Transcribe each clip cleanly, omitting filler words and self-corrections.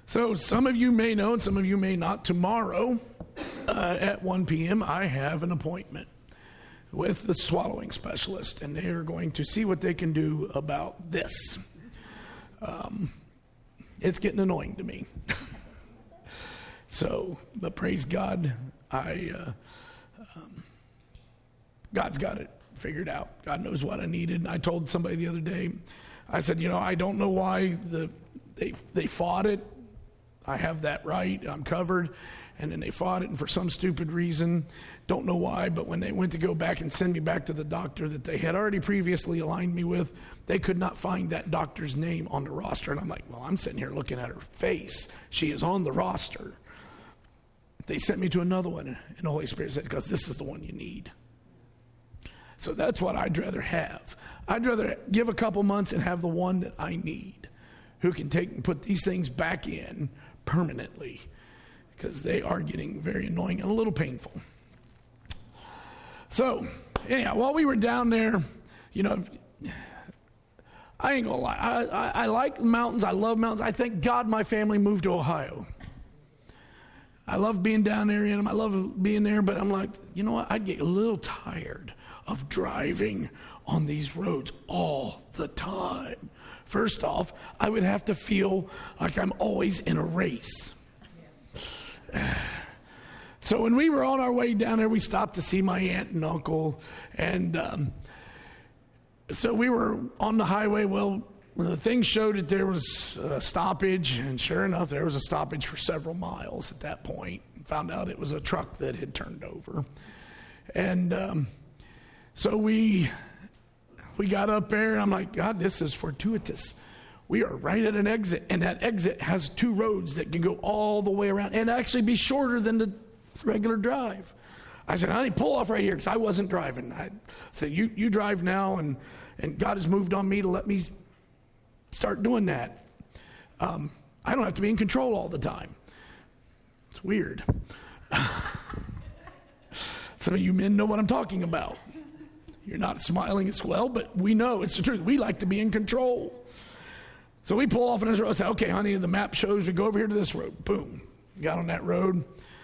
So some of you may know and some of you may not. Tomorrow at 1 p.m. I have an appointment with the swallowing specialist, and they are going to see what they can do about this. It's getting annoying to me. So, but praise God, God's got it figured out. God knows what I needed. And I told somebody the other day, I said, I don't know why they fought it. I have that right. I'm covered. And then they fought it, and for some stupid reason, don't know why, but when they went to go back and send me back to the doctor that they had already previously aligned me with, they could not find that doctor's name on the roster. And I'm like, well, I'm sitting here looking at her face. She is on the roster. They sent me to another one, and the Holy Spirit said, because this is the one you need. So that's what I'd rather have. I'd rather give a couple months and have the one that I need, who can take and put these things back in permanently, because they are getting very annoying and a little painful. So, anyhow, while we were down there, I ain't gonna lie. I like mountains. I love mountains. I thank God my family moved to Ohio. I love being down there in them. I love being there, but I'm like, you know what? I'd get a little tired of driving on these roads all the time. First off, I would have to feel like I'm always in a race. So when we were on our way down there, we stopped to see my aunt and uncle, and so we were on the highway. Well, when the thing showed that there was a stoppage, and sure enough, there was a stoppage for several miles at that point. Found out it was a truck that had turned over, and so we got up there, and I'm like, God, this is fortuitous. We are right at an exit, and that exit has two roads that can go all the way around and actually be shorter than the regular drive. I said, honey, pull off right here, because I wasn't driving. I said, you drive now, and God has moved on me to let me start doing that. I don't have to be in control all the time. It's weird. Some of you men know what I'm talking about. You're not smiling as well, but we know it's the truth. We like to be in control. So we pull off on this road. I say, okay, honey, the map shows we go over here to this road. Boom. Got on that road.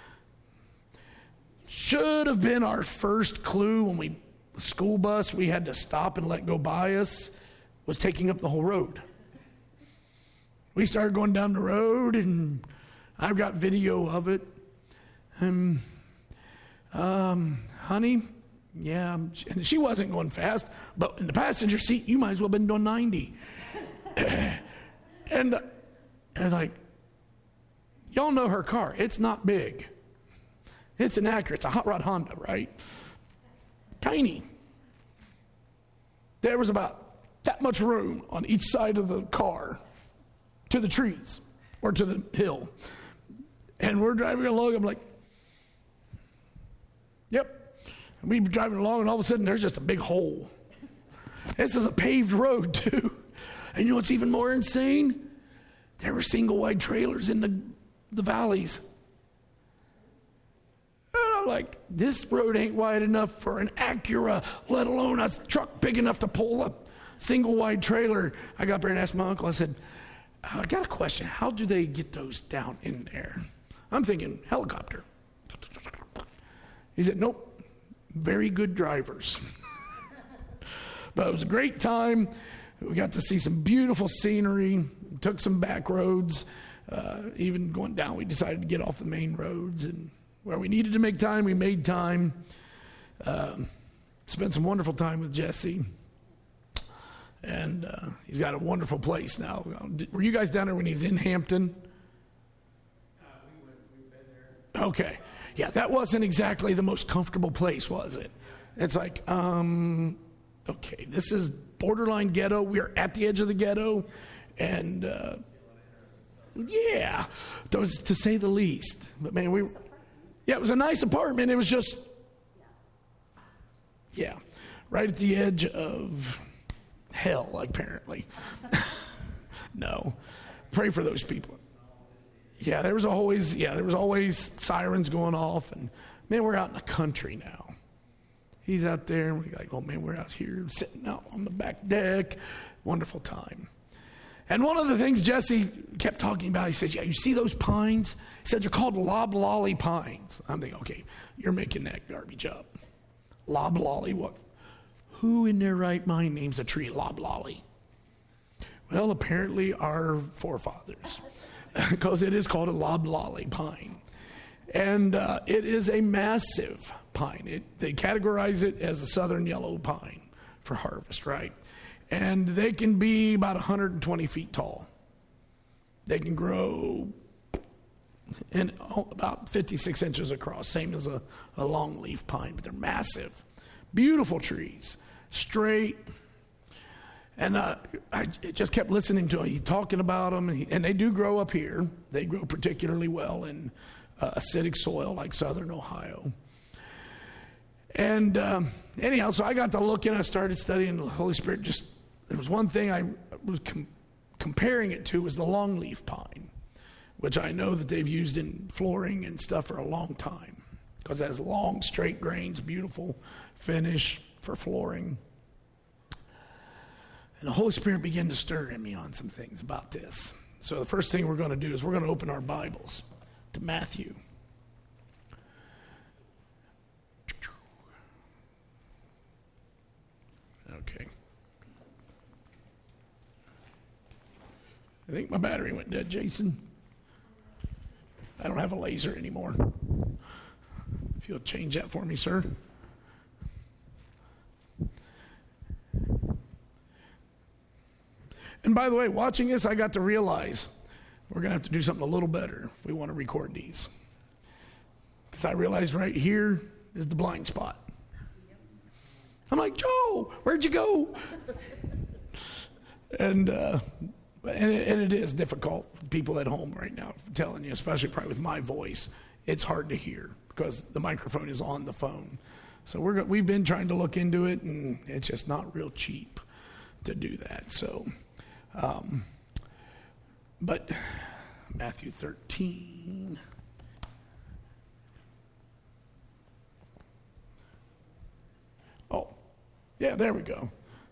Should have been our first clue when the school bus we had to stop and let go by us was taking up the whole road. We started going down the road, and I've got video of it. Honey, yeah, and she wasn't going fast, but in the passenger seat, you might as well have been doing 90. And I was like, y'all know her car. It's not big. It's an Acura. It's a hot rod Honda, right? Tiny. There was about that much room on each side of the car to the trees or to the hill. And we're driving along. I'm like, yep. And we're driving along, and all of a sudden, there's just a big hole. This is a paved road, too. And you know what's even more insane? There were single-wide trailers in the valleys. And I'm like, this road ain't wide enough for an Acura, let alone a truck big enough to pull a single-wide trailer. I got up there and asked my uncle, I said, I got a question. How do they get those down in there? I'm thinking helicopter. He said, nope, very good drivers. But it was a great time. We got to see some beautiful scenery, took some back roads. Even going down, we decided to get off the main roads. And where we needed to make time, we made time. Spent some wonderful time with Jesse. And he's got a wonderful place now. Were you guys down there when he was in Hampton? We've been there. Okay. Yeah, that wasn't exactly the most comfortable place, was it? It's like, okay, this is borderline ghetto. We're at the edge of the ghetto. And, yeah, to say the least. But, man, it was a nice apartment. It was just, yeah, right at the edge of hell, apparently. No. Pray for those people. Yeah, there was always sirens going off. And, man, we're out in the country now. He's out there, and we're like, oh, man, we're out here sitting out on the back deck. Wonderful time. And one of the things Jesse kept talking about, he said, yeah, you see those pines? He said, they're called loblolly pines. I'm thinking, okay, you're making that garbage up. Loblolly, what? Who in their right mind names a tree loblolly? Well, apparently our forefathers, because it is called a loblolly pine. And it is a massive pine. They categorize it as a southern yellow pine for harvest, right? And they can be about 120 feet tall. They can grow and about 56 inches across, same as a longleaf pine, but they're massive. Beautiful trees, straight. And I just kept listening to him. He's talking about them, and they do grow up here. They grow particularly well in acidic soil like southern Ohio. And anyhow, so I got to look and I started studying the Holy Spirit. There was one thing I was comparing it to was the longleaf pine, which I know that they've used in flooring and stuff for a long time because it has long, straight grains, beautiful finish for flooring. And the Holy Spirit began to stir in me on some things about this. So the first thing we're going to do is we're going to open our Bibles to Matthew. Okay. I think my battery went dead, Jason. I don't have a laser anymore. If you'll change that for me, sir. And by the way, watching this, I got to realize we're going to have to do something a little better if we want to record these. Because I realized right here is the blind spot. I'm like, Joe, where'd you go? And it is difficult. People at home right now, I'm telling you, especially probably with my voice, it's hard to hear because the microphone is on the phone. So we've been trying to look into it, and it's just not real cheap to do that. So, but Matthew 13. Oh, yeah, there we go.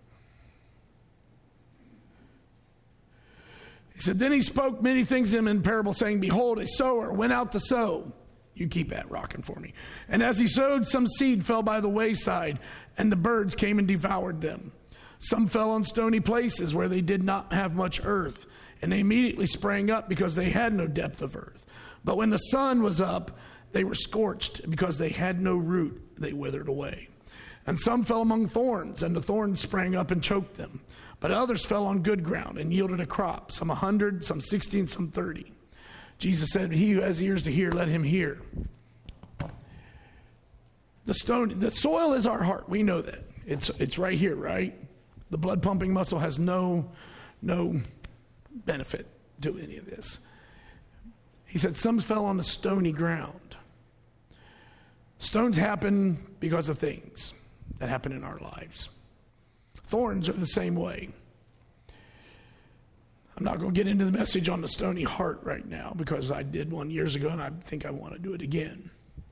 He said, then he spoke many things to him in parable, saying, behold, a sower went out to sow. You keep that rocking for me. And as he sowed, some seed fell by the wayside, and the birds came and devoured them. Some fell on stony places where they did not have much earth, and they immediately sprang up because they had no depth of earth. But when the sun was up, they were scorched. Because they had no root, they withered away. And some fell among thorns, and the thorns sprang up and choked them. But others fell on good ground and yielded a crop, some 100, some 60, and some 30. Jesus said, he who has ears to hear, let him hear. The soil is our heart. We know that. It's right here, right? The blood pumping muscle has no benefit to any of this. He said some fell on the stony ground. Stones happen because of things that happen in our lives. Thorns are the same way. I'm not going to get into the message on the stony heart right now because I did one years ago and I think I want to do it again.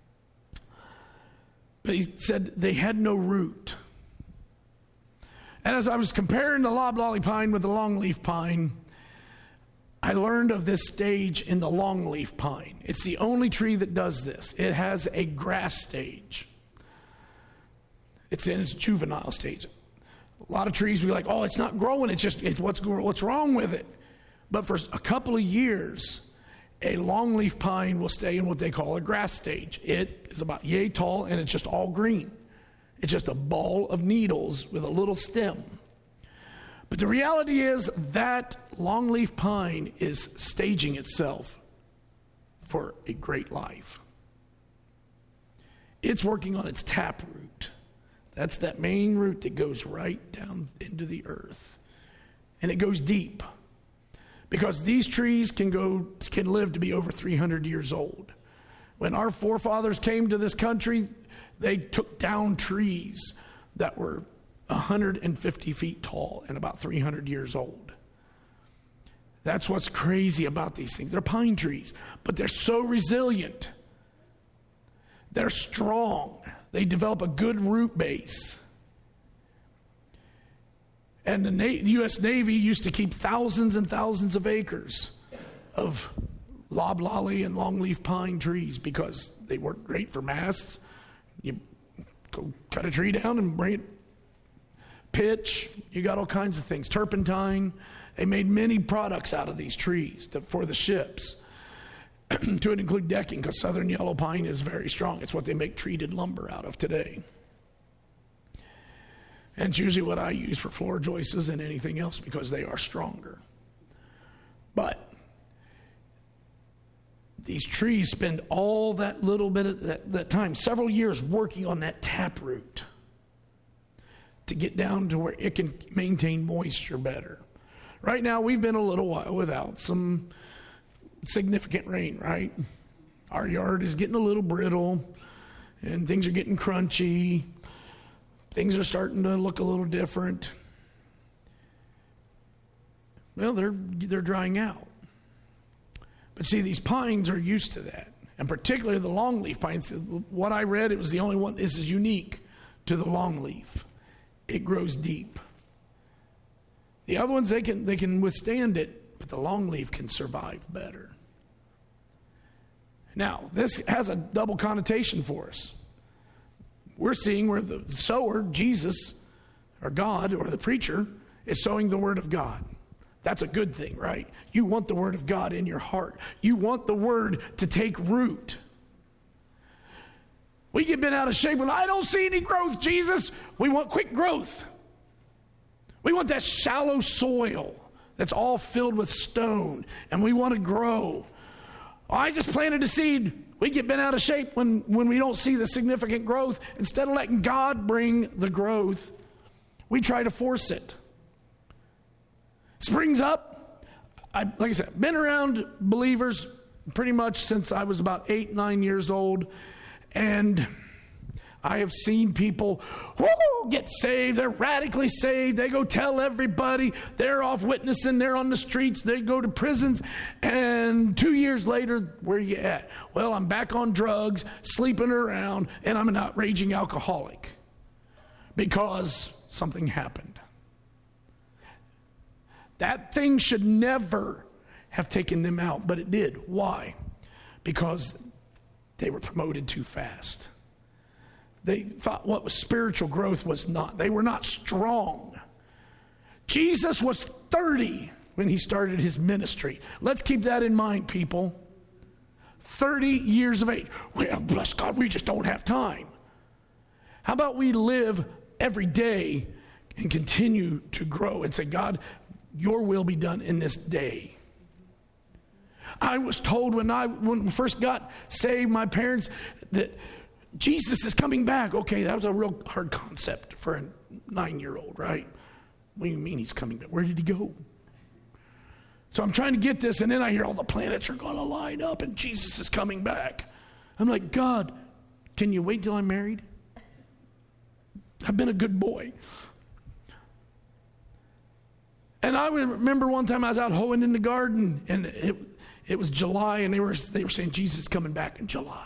But he said they had no root. And as I was comparing the loblolly pine with the longleaf pine, I learned of this stage in the longleaf pine. It's the only tree that does this. It has a grass stage. It's in its juvenile stage. A lot of trees, we're like, oh, it's not growing. It's what's wrong with it. But for a couple of years, a longleaf pine will stay in what they call a grass stage. It is about yay tall, and it's just all green. It's just a ball of needles with a little stem. But the reality is that longleaf pine is staging itself for a great life. It's working on its taproot. That's that main root that goes right down into the earth. And it goes deep. Because these trees can live to be over 300 years old. When our forefathers came to this country, they took down trees that were 150 feet tall and about 300 years old. That's what's crazy about these things. They're pine trees, but they're so resilient. They're strong. They develop a good root base. And the U.S. Navy used to keep thousands and thousands of acres of loblolly and longleaf pine trees because they work great for masts. You go cut a tree down and bring it, pitch, you got all kinds of things, turpentine. They made many products out of these trees for the ships, to include decking, because southern yellow pine is very strong. It's what they make treated lumber out of today. And it's usually what I use for floor joists and anything else because they are stronger. But these trees spend all that little bit of that time, several years, working on that taproot to get down to where it can maintain moisture better. Right now, we've been a little while without some significant rain, right? Our yard is getting a little brittle, and things are getting crunchy. Things are starting to look a little different. Well, they're drying out. But see, these pines are used to that, and particularly the longleaf pines. What I read, it was the only one. This is unique to the longleaf. It grows deep. The other ones, they can withstand it, but the longleaf can survive better. Now, this has a double connotation for us. We're seeing where the sower, Jesus, or God, or the preacher, is sowing the word of God. That's a good thing, right? You want the word of God in your heart. You want the word to take root. We get bent out of shape when I don't see any growth, Jesus. We want quick growth. We want that shallow soil that's all filled with stone, and we want to grow. I just planted a seed. We get bent out of shape when we don't see the significant growth. Instead of letting God bring the growth, we try to force it. Springs up. Like I said, been around believers pretty much since I was about 8, 9 years old. And I have seen people get saved. They're radically saved. They go tell everybody. They're off witnessing. They're on the streets. They go to prisons. And 2 years later, where you at? Well, I'm back on drugs, sleeping around, and I'm an raging alcoholic because something happened. That thing should never have taken them out, but it did. Why? Because they were promoted too fast. They thought what was spiritual growth was not. They were not strong. Jesus was 30 when he started his ministry. Let's keep that in mind, people. 30 years of age. Well, bless God, we just don't have time. How about we live every day and continue to grow and say, God, your will be done in this day. I was told when we first got saved, my parents, that Jesus is coming back. Okay, that was a real hard concept for a 9-year-old, right? What do you mean he's coming back? Where did he go? So I'm trying to get this, and then I hear all the planets are going to line up, and Jesus is coming back. I'm like, God, can you wait till I'm married? I've been a good boy. And I remember one time I was out hoeing in the garden, and it was July, and they were saying Jesus is coming back in July.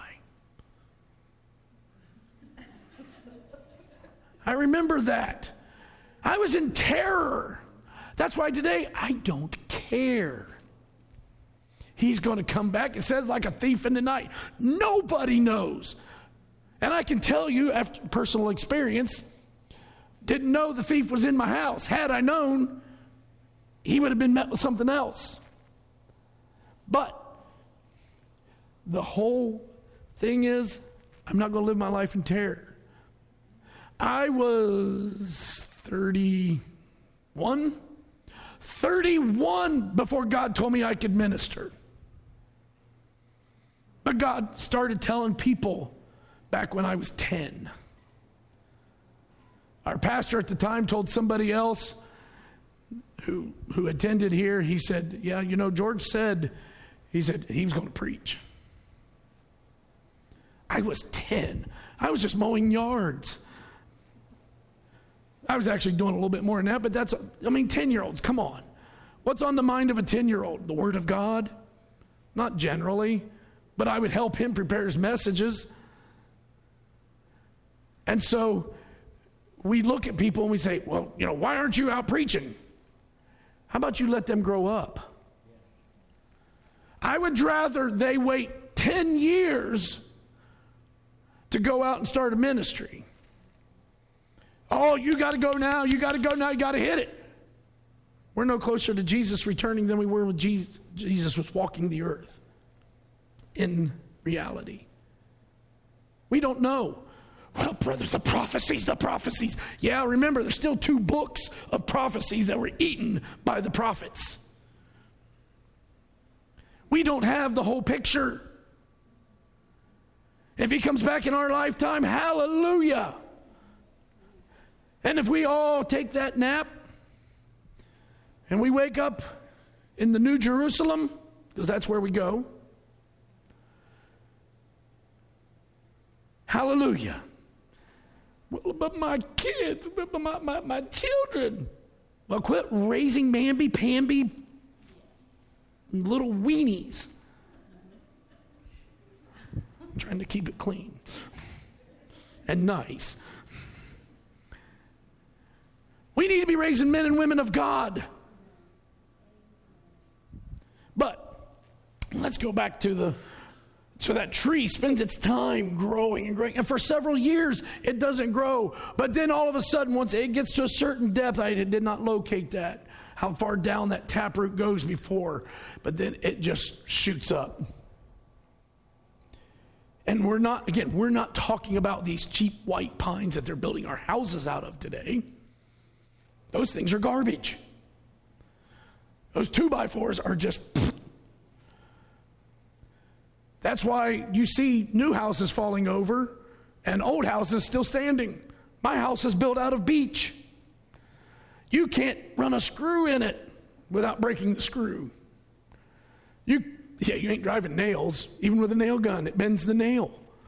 I remember that. I was in terror. That's why today I don't care. He's going to come back. It says like a thief in the night. Nobody knows. And I can tell you after personal experience, didn't know the thief was in my house. Had I known, he would have been met with something else. But the whole thing is, I'm not going to live my life in terror. I was 31 before God told me I could minister. But God started telling people back when I was 10. Our pastor at the time told somebody else who attended here, he said, yeah, George said he was going to preach. I was 10. I was just mowing yards. I was actually doing a little bit more than that, but 10-year-olds, come on. What's on the mind of a 10-year-old? The Word of God? Not generally, but I would help him prepare his messages. And so we look at people and we say, well, why aren't you out preaching? How about you let them grow up? I would rather they wait 10 years to go out and start a ministry. Oh, you got to go now. You got to go now. You got to hit it. We're no closer to Jesus returning than we were when Jesus was walking the earth in reality. We don't know. Well, brother, the prophecies. Yeah, remember, there's still 2 books of prophecies that were eaten by the prophets. We don't have the whole picture. If he comes back in our lifetime, hallelujah. And if we all take that nap and we wake up in the New Jerusalem, because that's where we go, hallelujah. Well, but my kids, but my children. Well, quit raising mamby-pamby little weenies. I'm trying to keep it clean and nice. We need to be raising men and women of God. But let's go back to so that tree spends its time growing and growing. And for several years, it doesn't grow. But then all of a sudden, once it gets to a certain depth, I did not locate that, how far down that taproot goes before. But then it just shoots up. And we're not talking about these cheap white pines that they're building our houses out of today. Those things are garbage. Those 2x4s are just... That's why you see new houses falling over and old houses still standing. My house is built out of beech. You can't run a screw in it without breaking the screw. You ain't driving nails. Even with a nail gun, it bends the nail.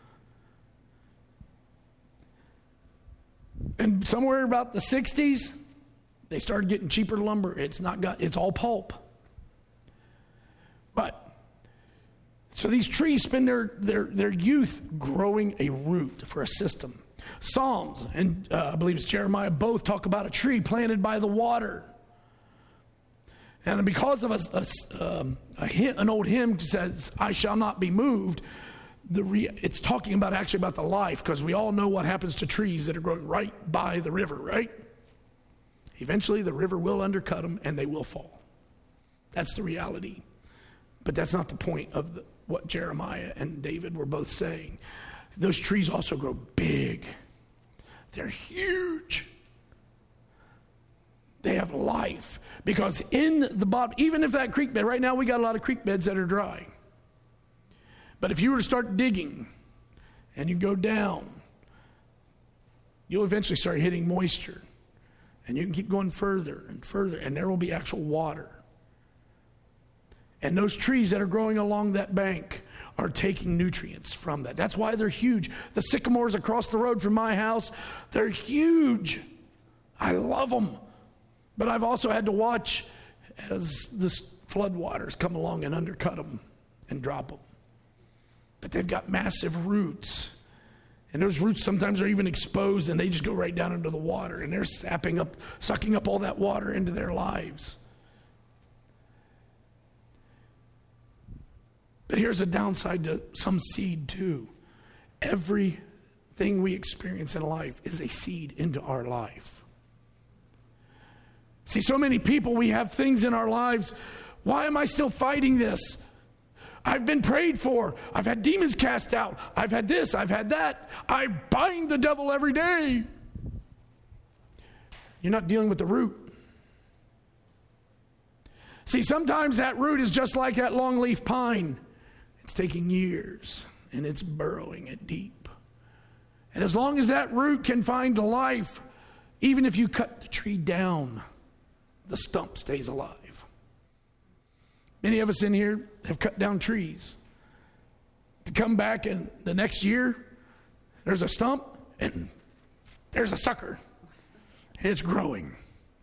And somewhere about the 60s, they started getting cheaper lumber. It's all pulp. But so these trees spend their youth growing a root for a system. Psalms and I believe it's Jeremiah both talk about a tree planted by the water. And because of an old hymn says, "I shall not be moved," it's talking about actually about the life, because we all know what happens to trees that are growing right by the river, right? Eventually the river will undercut them and they will fall. That's the reality. But that's not the point of what Jeremiah and David were both saying. Those trees also grow big. They're huge. They have life. Because in the bottom, even if that creek bed, right now we got a lot of creek beds that are dry. But if you were to start digging and you go down, you'll eventually start hitting moisture. And you can keep going further and further, and there will be actual water. And those trees that are growing along that bank are taking nutrients from that. That's why they're huge. The sycamores across the road from my house, they're huge. I love them. But I've also had to watch as the floodwaters come along and undercut them and drop them. But they've got massive roots. And those roots sometimes are even exposed, and they just go right down into the water. And they're sucking up all that water into their lives. But here's a downside to some seed too. Everything we experience in life is a seed into our life. See, so many people, we have things in our lives. Why am I still fighting this? I've been prayed for. I've had demons cast out. I've had this. I've had that. I bind the devil every day. You're not dealing with the root. See, sometimes that root is just like that longleaf pine. It's taking years, and it's burrowing it deep. And as long as that root can find life, even if you cut the tree down, the stump stays alive. Many of us in here have cut down trees. To come back in the next year, there's a stump, and there's a sucker. And it's growing.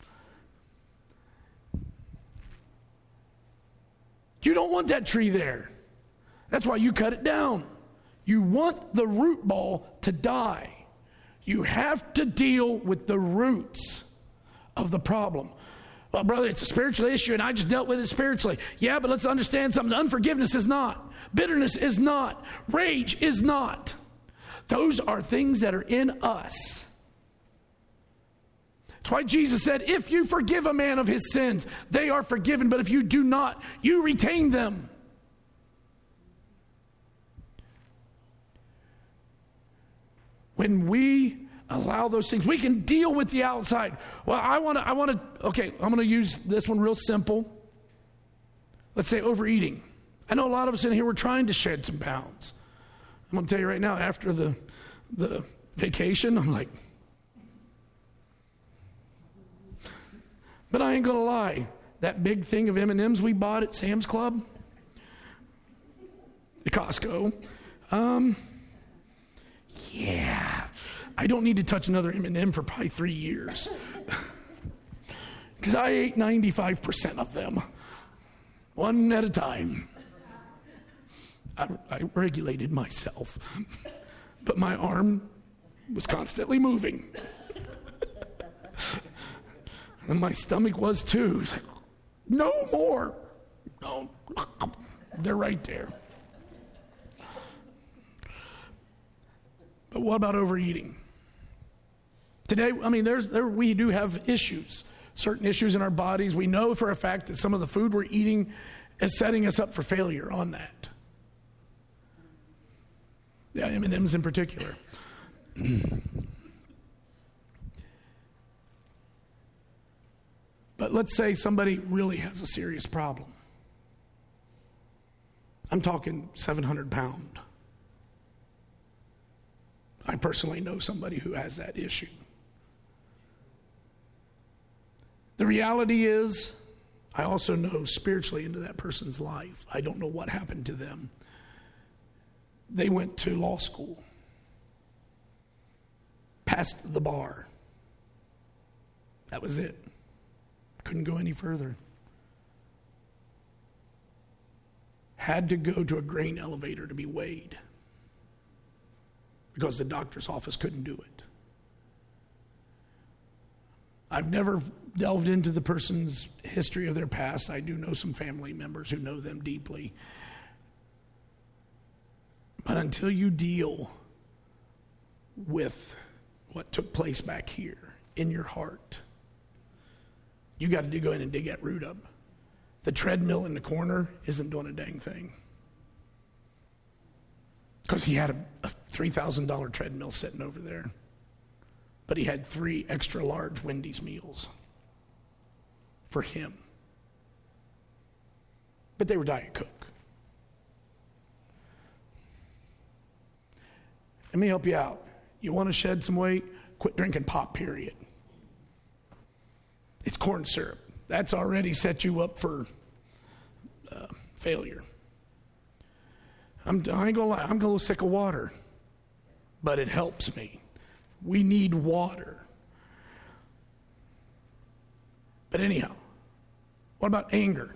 You don't want that tree there. That's why you cut it down. You want the root ball to die. You have to deal with the roots of the problem. Well, brother, it's a spiritual issue and I just dealt with it spiritually. Yeah, but let's understand something. Unforgiveness is not. Bitterness is not. Rage is not. Those are things that are in us. That's why Jesus said, if you forgive a man of his sins, they are forgiven. But if you do not, you retain them. When we allow those things, we can deal with the outside. Well, I'm going to use this one real simple. Let's say overeating. I know a lot of us in here were trying to shed some pounds. I'm going to tell you right now, after the vacation, I'm like, but I ain't going to lie. That big thing of M&Ms we bought at Sam's Club, the Costco, yeah, I don't need to touch another M&M for probably 3 years. Because I ate 95% of them, one at a time. I regulated myself, but my arm was constantly moving. And my stomach was too. It's like, no more. No, they're right there. But what about overeating? Today, I mean, we do have issues, certain issues in our bodies. We know for a fact that some of the food we're eating is setting us up for failure on that. Yeah, M&Ms in particular. But let's say somebody really has a serious problem. I'm talking 700 pound. I personally know somebody who has that issue. The reality is, I also know spiritually into that person's life. I don't know what happened to them. They went to law school, passed the bar. That was it. Couldn't go any further. Had to go to a grain elevator to be weighed because the doctor's office couldn't do it. I've never delved into the person's history of their past. I do know some family members who know them deeply. But until you deal with what took place back here in your heart, you got to go in and dig that root up. The treadmill in the corner isn't doing a dang thing. Because he had a $3,000 treadmill sitting over there. But he had 3 extra large Wendy's meals for him. But they were Diet Coke. Let me help you out. You want to shed some weight? Quit drinking pop, period. It's corn syrup. That's already set you up for failure. I ain't going to lie. I'm a little sick of water. But it helps me. We need water. But anyhow, what about anger?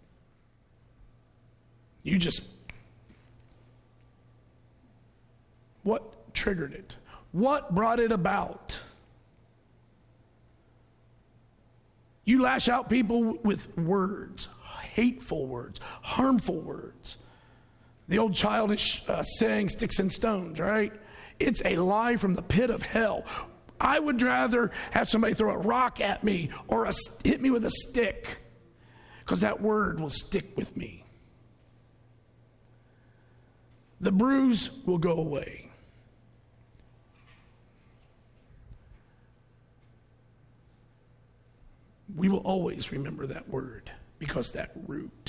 What triggered it? What brought it about? You lash out people with words, hateful words, harmful words. The old childish saying, sticks and stones, right? It's a lie from the pit of hell. I would rather have somebody throw a rock at me or hit me with a stick, because that word will stick with me. The bruise will go away. We will always remember that word, because that root,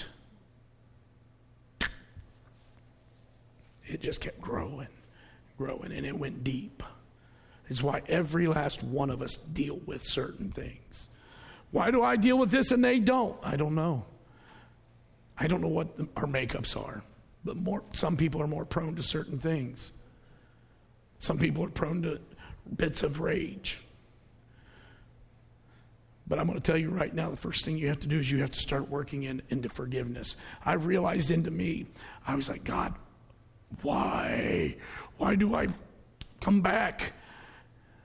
it just kept growing, and it went deep. It's why every last one of us deal with certain things. Why do I deal with this and they don't? I don't know. I don't know what our makeups are, but some people are more prone to certain things. Some people are prone to bits of rage. But I'm going to tell you right now, the first thing you have to do is you have to start working into forgiveness. I realized into me, I was like, God, why? Why do I come back?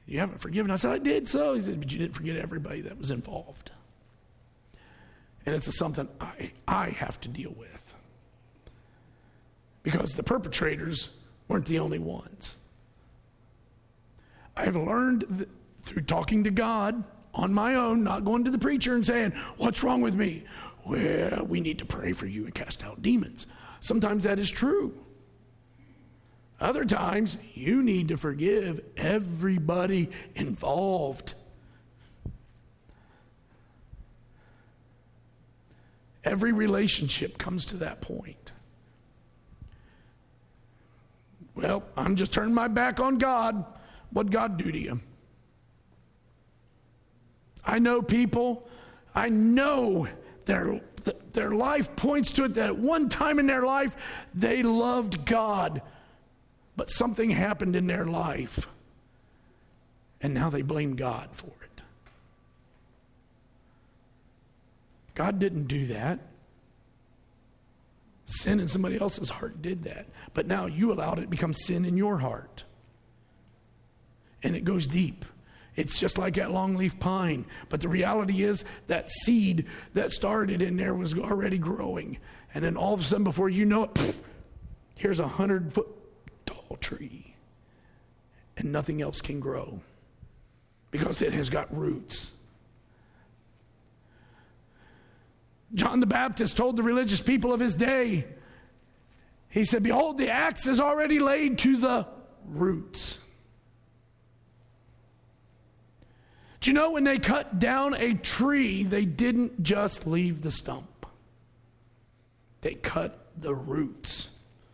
You haven't forgiven. I said, I did so. He said, but you didn't forget everybody that was involved. And it's something I have to deal with. Because the perpetrators weren't the only ones. I have learned through talking to God on my own, not going to the preacher and saying, what's wrong with me? Well, we need to pray for you and cast out demons. Sometimes that is true. Other times, you need to forgive everybody involved. Every relationship comes to that point. Well, I'm just turning my back on God. What'd God do to you? I know people, I know their life points to it that at one time in their life, they loved God. But something happened in their life, and now they blame God for it. God didn't do that. Sin in somebody else's heart did that. But now you allowed it to become sin in your heart. And it goes deep. It's just like that longleaf pine. But the reality is that seed that started in there was already growing. And then all of a sudden, before you know it, here's 100-foot tall tree. And nothing else can grow. Because it has got roots. John the Baptist told the religious people of his day, he said, behold, the axe is already laid to the roots. Do you know when they cut down a tree, they didn't just leave the stump. They cut the roots.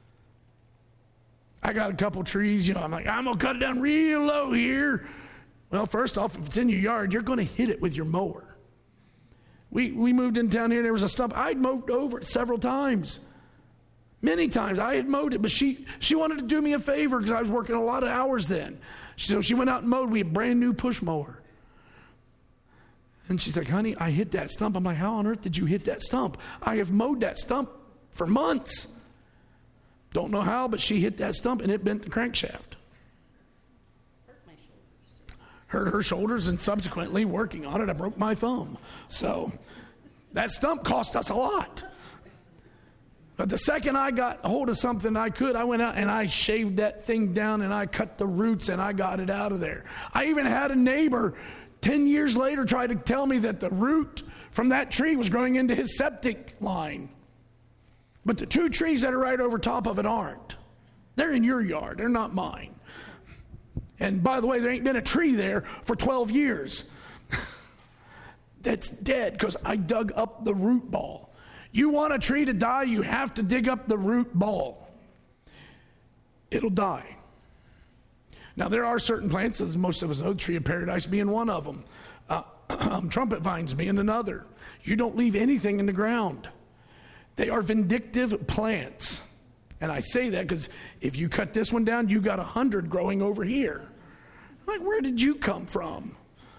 I got a couple trees, I'm like, I'm going to cut it down real low here. Well, first off, if it's in your yard, you're going to hit it with your mower. We moved in town here, there was a stump. I'd mowed over it several times. Many times. I had mowed it, but she wanted to do me a favor because I was working a lot of hours then. So she went out and mowed me a brand new push mower. And she's like, honey, I hit that stump. I'm like, how on earth did you hit that stump? I have mowed that stump for months. Don't know how, but she hit that stump and it bent the crankshaft. Hurt her shoulders, and subsequently, working on it, I broke my thumb. So that stump cost us a lot. But the second I got a hold of something I went out and I shaved that thing down and I cut the roots and I got it out of there. I even had a neighbor 10 years later try to tell me that the root from that tree was growing into his septic line. But the two trees that are right over top of it aren't. They're in your yard. They're not mine. And by the way, there ain't been a tree there for 12 years. That's dead because I dug up the root ball. You want a tree to die, you have to dig up the root ball. It'll die. Now, there are certain plants, as most of us know, the tree of paradise being one of them. Trumpet vines being another. You don't leave anything in the ground. They are vindictive plants. And I say that because if you cut this one down, you got 100 growing over here. I'm like, where did you come from?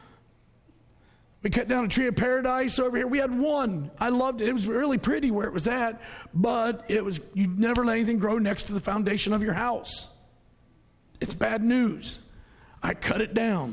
We cut down a tree of paradise over here. We had one. I loved it. It was really pretty where it was at, but you'd never let anything grow next to the foundation of your house. It's bad news. I cut it down.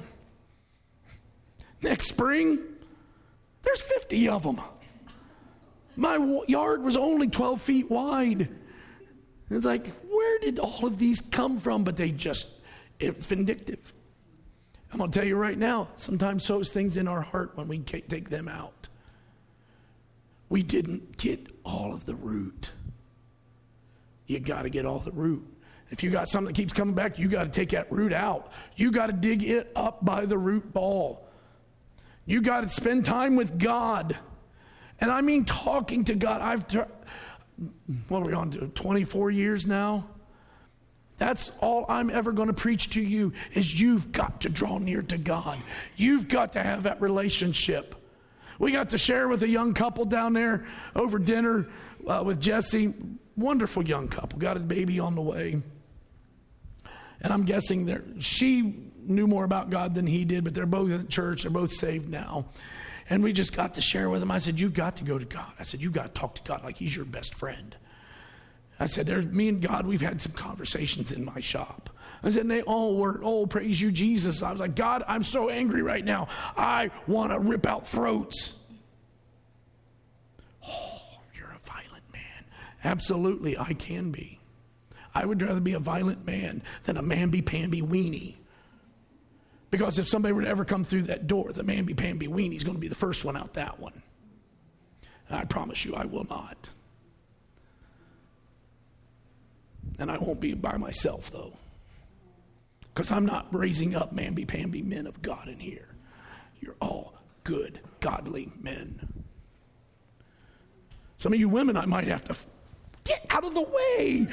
Next spring, there's 50 of them. My yard was only 12 feet wide. It's like, where did all of these come from? But it's vindictive. I'm going to tell you right now, sometimes sows things in our heart when we take them out. We didn't get all of the root. You got to get all the root. If you got something that keeps coming back, you got to take that root out. You got to dig it up by the root ball. You got to spend time with God. And I mean talking to God. What are we on to? 24 years now? That's all I'm ever going to preach to you is you've got to draw near to God. You've got to have that relationship. We got to share with a young couple down there over dinner with Jesse. Wonderful young couple. Got a baby on the way. And I'm guessing she knew more about God than he did, but they're both in church. They're both saved now. And we just got to share with him. I said, you've got to go to God. I said, you've got to talk to God like he's your best friend. I said, me and God, we've had some conversations in my shop. I said, and they all were, oh, praise you, Jesus. I was like, God, I'm so angry right now. I want to rip out throats. Oh, you're a violent man. Absolutely, I can be. I would rather be a violent man than a mamby-pamby weenie. Because if somebody were to ever come through that door, the mamby-pamby weenie is going to be the first one out that one. And I promise you, I will not. And I won't be by myself, though. Because I'm not raising up mamby-pamby men of God in here. You're all good, godly men. Some of you women, I might have to get out of the way.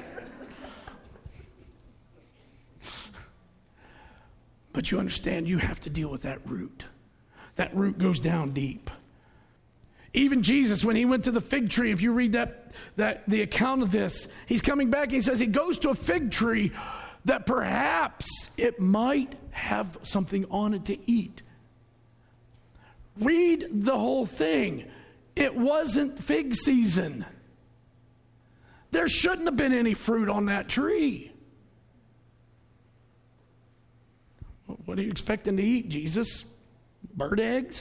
But you understand, you have to deal with that root. That root goes down deep. Even Jesus, when he went to the fig tree, if you read the account of this, he's coming back and he says he goes to a fig tree that perhaps it might have something on it to eat. Read the whole thing. It wasn't fig season. There shouldn't have been any fruit on that tree. What are you expecting to eat, Jesus? Bird eggs?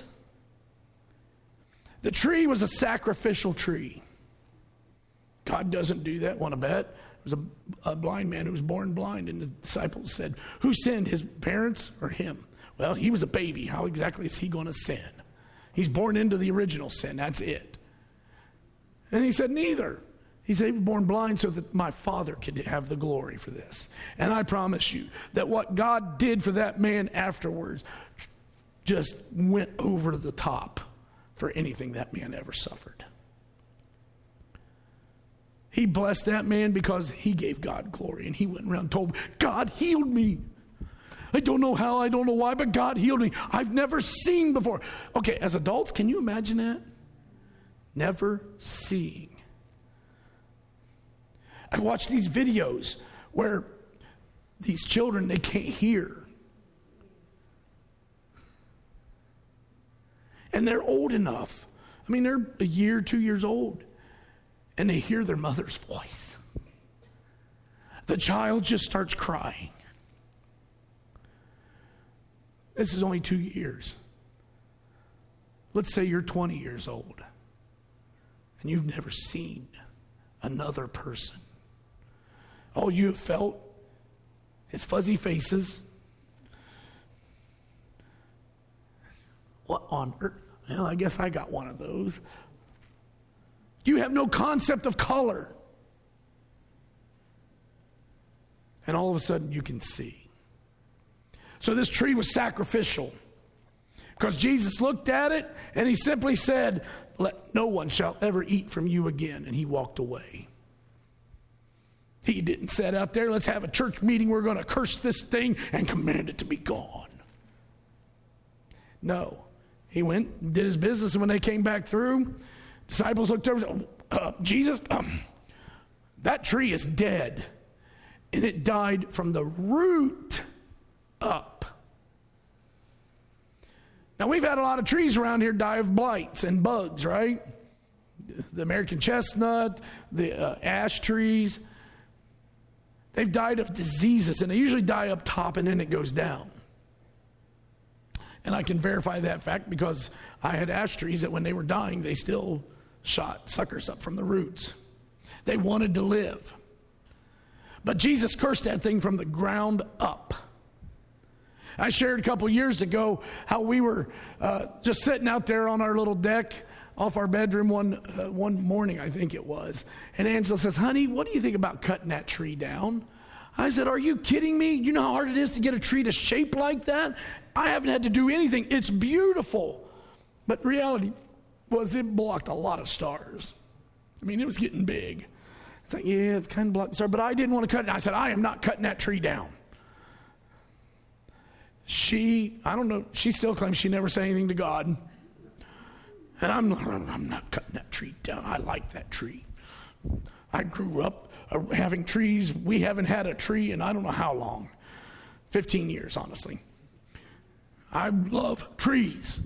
The tree was a sacrificial tree. God doesn't do that, want to bet? There was a blind man who was born blind, and the disciples said, who sinned, his parents or him? Well, he was a baby. How exactly is he going to sin? He's born into the original sin. That's it. And he said, neither. He said he was born blind so that my Father could have the glory for this. And I promise you that what God did for that man afterwards just went over the top for anything that man ever suffered. He blessed that man because he gave God glory. And he went around and told, God healed me. I don't know how, I don't know why, but God healed me. I've never seen before. Okay, as adults, can you imagine that? Never seeing. I watch these videos where these children, they can't hear. And they're old enough. I mean, they're a year, 2 years old. And they hear their mother's voice. The child just starts crying. This is only 2 years. Let's say you're 20 years old. And you've never seen another person. All you have felt is fuzzy faces. What on earth? Well, I guess I got one of those. You have no concept of color. And all of a sudden you can see. So this tree was sacrificial. Because Jesus looked at it and he simply said, let no one shall ever eat from you again. And he walked away. He didn't set out there, let's have a church meeting, we're going to curse this thing and command it to be gone. No. He went, did his business, and when they came back through, disciples looked over, Jesus, that tree is dead. And it died from the root up. Now, we've had a lot of trees around here die of blights and bugs, right? The American chestnut, the ash trees. They've died of diseases, and they usually die up top, and then it goes down. And I can verify that fact because I had ash trees that when they were dying, they still shot suckers up from the roots. They wanted to live. But Jesus cursed that thing from the ground up. I shared a couple years ago how we were just sitting out there on our little deck off our bedroom one morning, I think it was. And Angela says, honey, what do you think about cutting that tree down? I said, are you kidding me? You know how hard it is to get a tree to shape like that? I haven't had to do anything. It's beautiful. But reality was it blocked a lot of stars. I mean, it was getting big. It's like, yeah, it's kind of blocked the star. But I didn't want to cut it. I said, I am not cutting that tree down. I don't know, she still claims she never said anything to God. And I'm not cutting that tree down. I like that tree. I grew up having trees. We haven't had a tree in I don't know how long. 15 years, honestly. I love trees.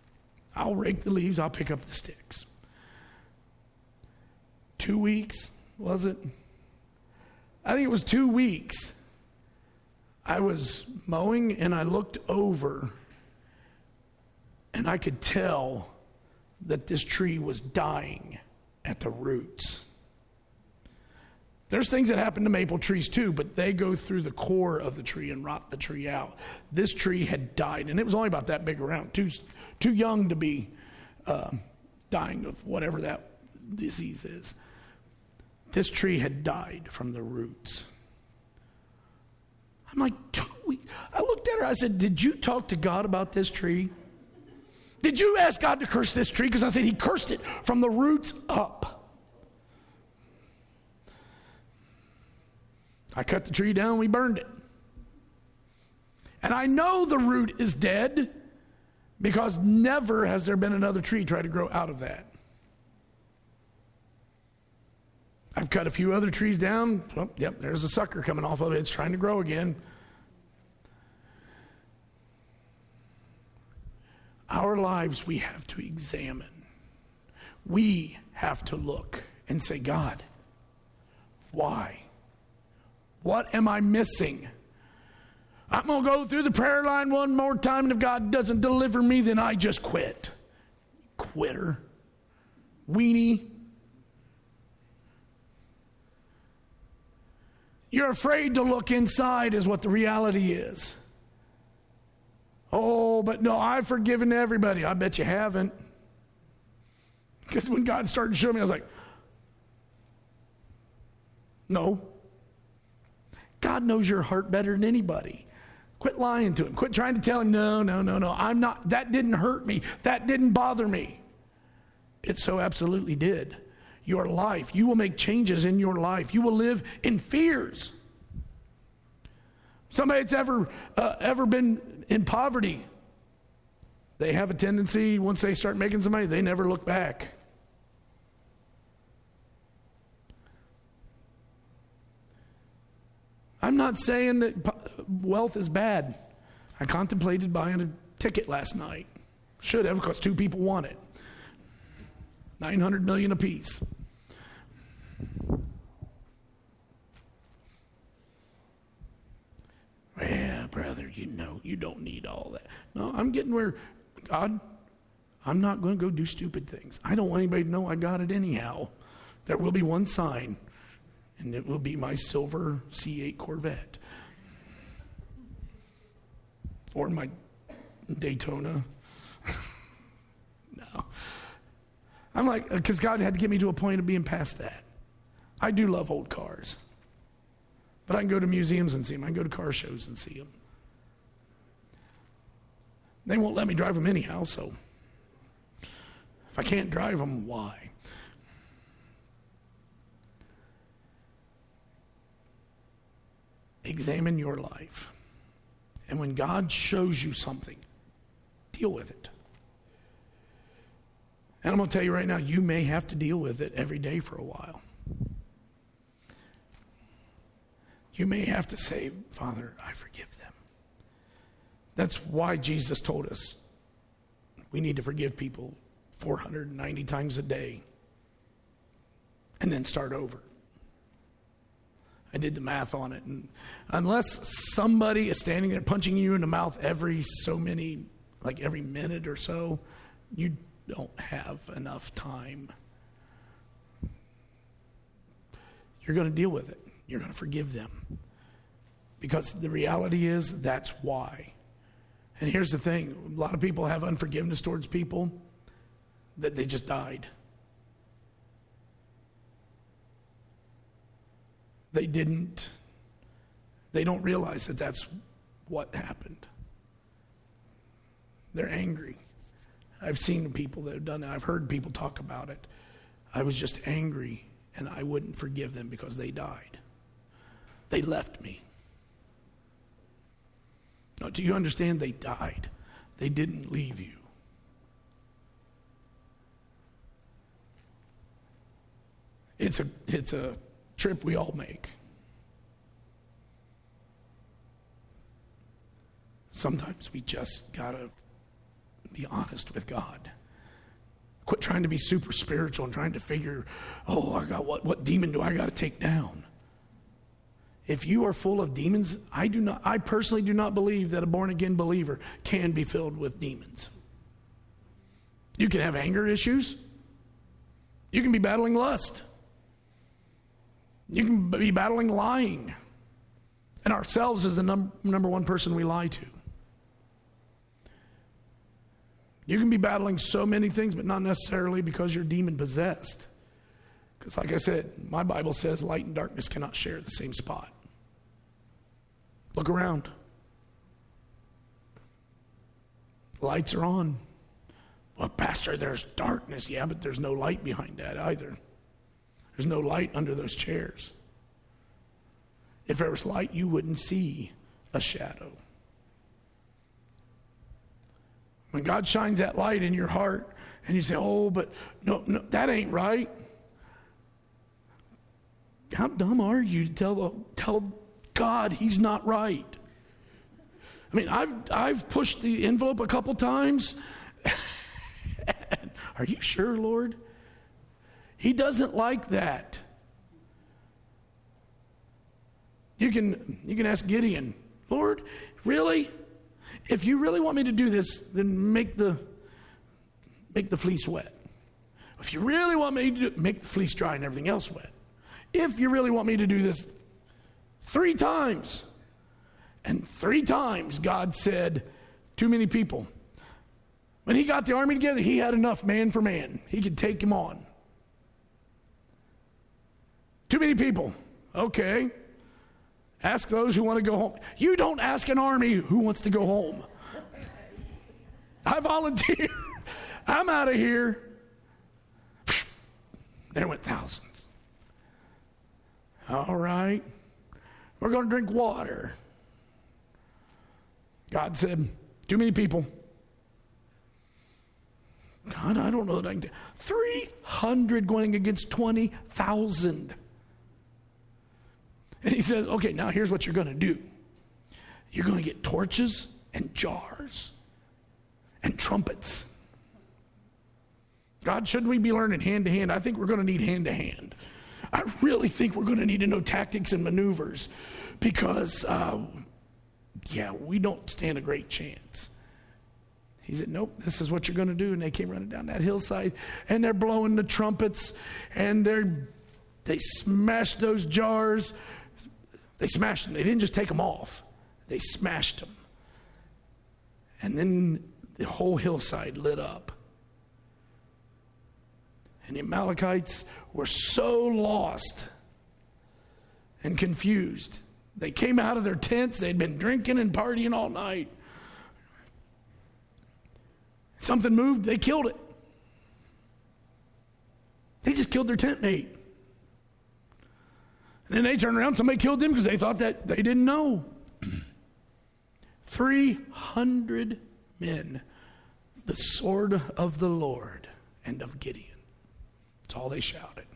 I'll rake the leaves. I'll pick up the sticks. 2 weeks, was it? I think it was 2 weeks. I was mowing and I looked over and I could tell that this tree was dying at the roots. There's things that happen to maple trees too, but they go through the core of the tree and rot the tree out. This tree had died, and it was only about that big around, too young to be dying of whatever that disease is. This tree had died from the roots. I'm like, 2 weeks. I looked at her, I said, did you talk to God about this tree? Did you ask God to curse this tree? Because I said he cursed it from the roots up. I cut the tree down, we burned it. And I know the root is dead because never has there been another tree try to grow out of that. I've cut a few other trees down. Well, yep, there's a sucker coming off of it. It's trying to grow again. Our lives we have to examine. We have to look and say, God, why? What am I missing? I'm going to go through the prayer line one more time, and if God doesn't deliver me, then I just quit. Quitter. Weenie. You're afraid to look inside is what the reality is. Oh, but no, I've forgiven everybody. I bet you haven't. Because when God started showing me, I was like, no. God knows your heart better than anybody. Quit lying to him. Quit trying to tell him, no, I'm not, that didn't hurt me. That didn't bother me. It so absolutely did. Your life, you will make changes in your life. You will live in fears. Somebody that's ever been in poverty, they have a tendency, once they start making some money, they never look back. I'm not saying that wealth is bad. I contemplated buying a ticket last night. Should have, because 2 people want it. $900 million apiece. Yeah, brother, you don't need all that. No, I'm getting where, God, I'm not going to go do stupid things. I don't want anybody to know I got it anyhow. There will be one sign, and it will be my silver C8 Corvette. Or my Daytona. No. I'm like, because God had to get me to a point of being past that. I do love old cars. But I can go to museums and see them. I can go to car shows and see them. They won't let me drive them anyhow, so if I can't drive them, why? Examine your life. And when God shows you something, deal with it. And I'm going to tell you right now, you may have to deal with it every day for a while. You may have to say, Father, I forgive them. That's why Jesus told us we need to forgive people 490 times a day and then start over. I did the math on it. And unless somebody is standing there punching you in the mouth every so many, like every minute or so, you don't have enough time. You're going to deal with it. You're going to forgive them. Because the reality is, that's why. And here's the thing. A lot of people have unforgiveness towards people that they just died. They don't realize that that's what happened. They're angry. I've seen people that have done that. I've heard people talk about it. I was just angry, and I wouldn't forgive them because they died. They left me. No, do you understand? They died. They didn't leave you. It's a trip we all make. Sometimes we just gotta be honest with God. Quit trying to be super spiritual and trying to figure, I got what demon do I got to take down? If you are full of demons, I personally do not believe that a born-again believer can be filled with demons. You can have anger issues. You can be battling lust. You can be battling lying. And ourselves is the number one person we lie to. You can be battling so many things, but not necessarily because you're demon-possessed. Because like I said, my Bible says light and darkness cannot share the same spot. Look around. The lights are on. Well, Pastor, there's darkness. Yeah, but there's no light behind that either. There's no light under those chairs. If there was light, you wouldn't see a shadow. When God shines that light in your heart and you say, but no, that ain't right. How dumb are you to tell God he's not right? I mean, I've pushed the envelope a couple times. Are you sure, Lord? He doesn't like that. You can ask Gideon, Lord, really? If you really want me to do this, then make the fleece wet. If you really want me to make the fleece dry and everything else wet. If you really want me to do this, 3 times. And 3 times God said, too many people. When he got the army together, he had enough man for man. He could take him on. Too many people. Okay. Ask those who want to go home. You don't ask an army who wants to go home. I volunteer. I'm out of here. There went thousands. All right. We're going to drink water. God said, too many people. God, I don't know that I can do 300 going against 20,000. And he says, okay, now here's what you're going to do. You're going to get torches and jars and trumpets. God, shouldn't we be learning hand to hand? I think we're going to need hand to hand. I really think we're going to need to know tactics and maneuvers because, we don't stand a great chance. He said, nope, this is what you're going to do. And they came running down that hillside, and they're blowing the trumpets, and they smashed those jars. They smashed them. They didn't just take them off. They smashed them. And then the whole hillside lit up. And the Amalekites were so lost and confused. They came out of their tents. They'd been drinking and partying all night. Something moved, they killed it. They just killed their tent mate. And then they turned around, somebody killed them because they thought that they didn't know. 300 men, the sword of the Lord and of Gideon. That's all they shouted.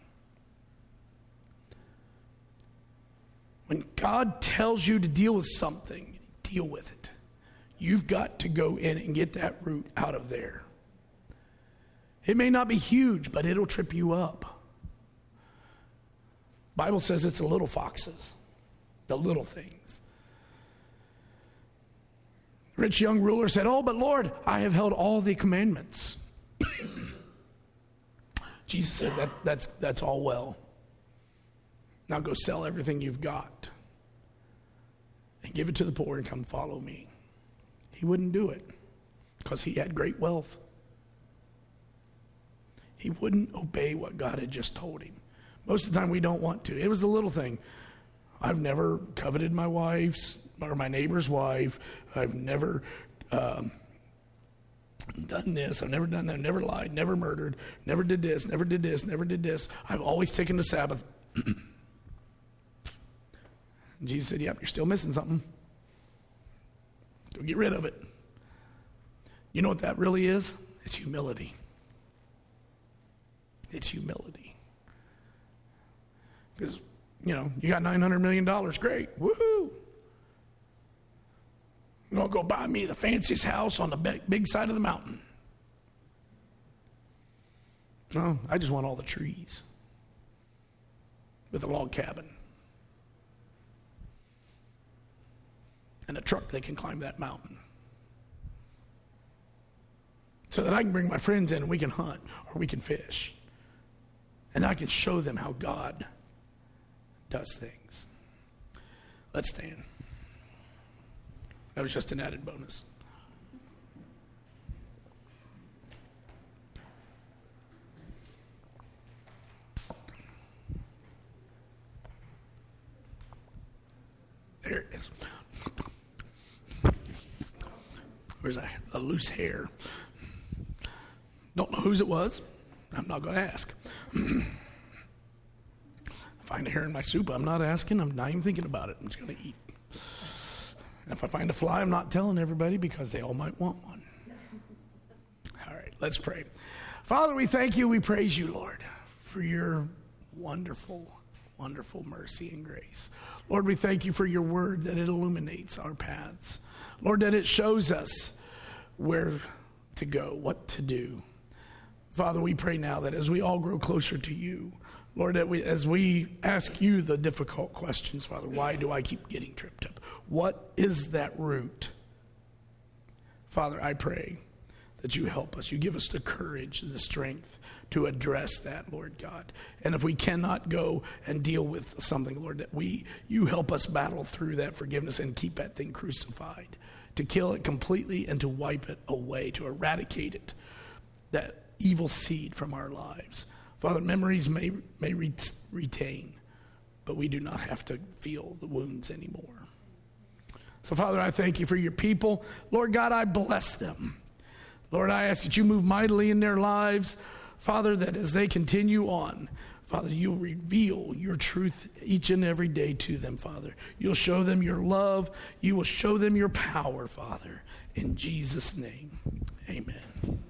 When God tells you to deal with something, deal with it. You've got to go in and get that root out of there. It may not be huge, but it'll trip you up. Bible says it's the little foxes, the little things. Rich young ruler said, but Lord, I have held all the commandments. Jesus said, that's all well. Now go sell everything you've got and give it to the poor and come follow me. He wouldn't do it because he had great wealth. He wouldn't obey what God had just told him. Most of the time we don't want to. It was a little thing. I've never coveted my wife's or my neighbor's wife. I've never done this. I've never done that. Never lied. Never murdered. Never did this. Never did this. Never did this. I've always taken the Sabbath. Jesus said, yep, you're still missing something. Go get rid of it. You know what that really is? It's humility. It's humility. Because, you got $900 million. Great. Woohoo. I'm going to go buy me the fanciest house on the big side of the mountain. No, I just want all the trees with a log cabin and a truck that can climb that mountain so that I can bring my friends in and we can hunt or we can fish. And I can show them how God does things. Let's stand. That was just an added bonus. There it is. There's a loose hair. Don't know whose it was. I'm not going to ask. Find a hair in my soup, I'm not asking. I'm not even thinking about it. I'm just going to eat. And if I find a fly, I'm not telling everybody because they all might want one. All right, let's pray. Father, we thank you. We praise you, Lord, for your wonderful, wonderful mercy and grace. Lord, we thank you for your word, that it illuminates our paths. Lord, that it shows us where to go, what to do. Father, we pray now that as we all grow closer to you, Lord, that as we ask you the difficult questions, Father, why do I keep getting tripped up? What is that root? Father, I pray that you help us. You give us the courage and the strength to address that, Lord God. And if we cannot go and deal with something, Lord, that you help us battle through that forgiveness and keep that thing crucified, to kill it completely and to wipe it away, to eradicate it, that evil seed from our lives. Father, memories may retain, but we do not have to feel the wounds anymore. So, Father, I thank you for your people. Lord God, I bless them. Lord, I ask that you move mightily in their lives. Father, that as they continue on, Father, you'll reveal your truth each and every day to them, Father. You'll show them your love. You will show them your power, Father. In Jesus' name, amen.